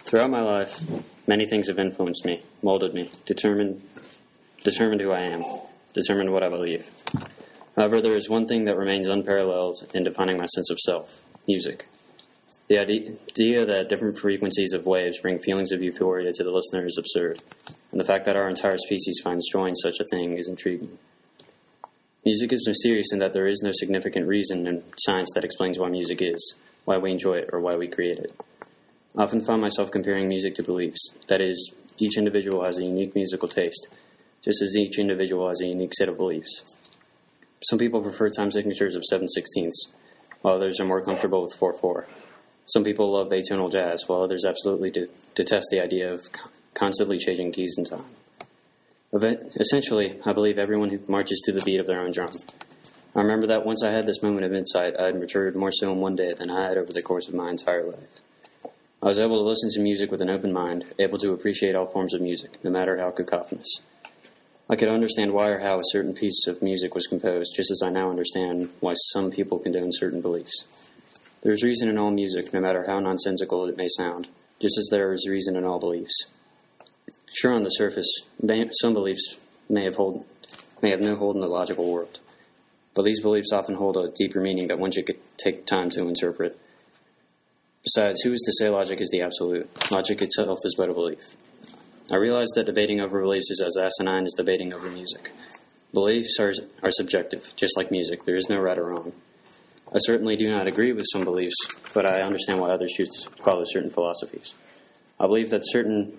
Throughout my life, many things have influenced me, molded me, determined who I am, determined what I believe. However, there is one thing that remains unparalleled in defining my sense of self: music. The idea that different frequencies of waves bring feelings of euphoria to the listener is absurd, and the fact that our entire species finds joy in such a thing is intriguing. Music is mysterious in that there is no significant reason in science that explains why music is, why we enjoy it, or why we create it. I often find myself comparing music to beliefs. That is, each individual has a unique musical taste, just as each individual has a unique set of beliefs. Some people prefer time signatures of 7/16, while others are more comfortable with 4/4. Some people love atonal jazz, while others absolutely detest the idea of constantly changing keys in time. Essentially, I believe everyone who marches to the beat of their own drum. I remember that once I had this moment of insight, I had matured more so in one day than I had over the course of my entire life. I was able to listen to music with an open mind, able to appreciate all forms of music, no matter how cacophonous. I could understand why or how a certain piece of music was composed, just as I now understand why some people condone certain beliefs. There is reason in all music, no matter how nonsensical it may sound, just as there is reason in all beliefs. Sure, on the surface, some beliefs may have no hold in the logical world, but these beliefs often hold a deeper meaning that one should take time to interpret. Besides, who is to say logic is the absolute? Logic itself is but a belief. I realize that debating over beliefs is as asinine as debating over music. Beliefs are subjective, just like music. There is no right or wrong. I certainly do not agree with some beliefs, but I understand why others choose to follow certain philosophies. I believe that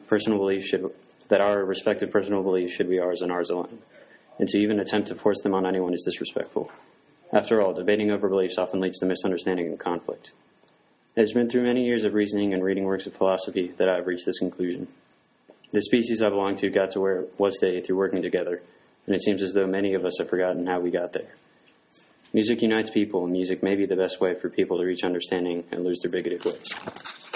our respective personal beliefs should be ours and ours alone, and to even attempt to force them on anyone is disrespectful. After all, debating over beliefs often leads to misunderstanding and conflict. It has been through many years of reasoning and reading works of philosophy that I have reached this conclusion. The species I belong to got to where it was today through working together, and it seems as though many of us have forgotten how we got there. Music unites people, and music may be the best way for people to reach understanding and lose their bigoted ways.